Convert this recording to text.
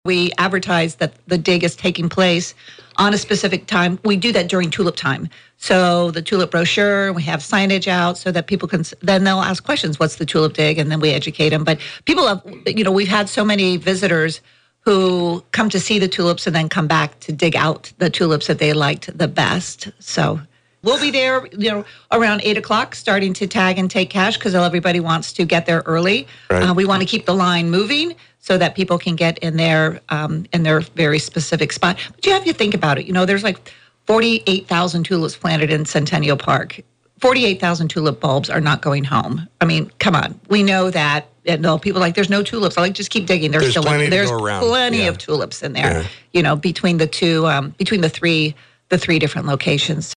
We advertise that the dig is taking place on a specific time. We do that during tulip time. So the tulip brochure, we have signage out so that people can, then they'll ask questions, what's the tulip dig? And then we educate them. But people have, we've had so many visitors who come to see the tulips and then come back to dig out the tulips that they liked the best. So we'll be there, around 8 o'clock, starting to tag and take cash because everybody wants to get there early. Right. We want to keep the line moving so that people can get in their very specific spot. But you have to think about it. There's like 48,000 tulips planted in Centennial Park. 48,000 tulip bulbs are not going home. I mean, come on. We know that. People are like, there's no tulips. I like, just keep digging. There's still plenty there's to go around. plenty of tulips in there. Between the three different locations.